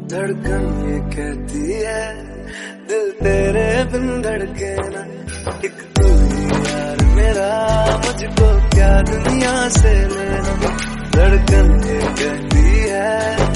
धड़कन ये कहती है दिल तेरे बिन धड़के ना, एक तू ही यार मेरा, मुझको क्या दुनिया से लेना। धड़कन ये कहती है